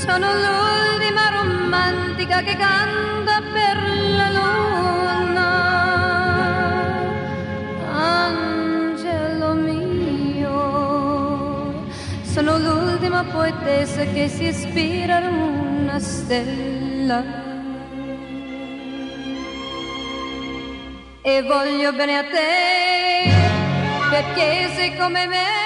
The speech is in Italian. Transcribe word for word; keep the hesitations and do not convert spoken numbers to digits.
Sono l'ultima romantica che canta per la luna. Angelo mio, sono l'ultima poetessa che si ispira ad una stella. E voglio bene a te, perché sei come me.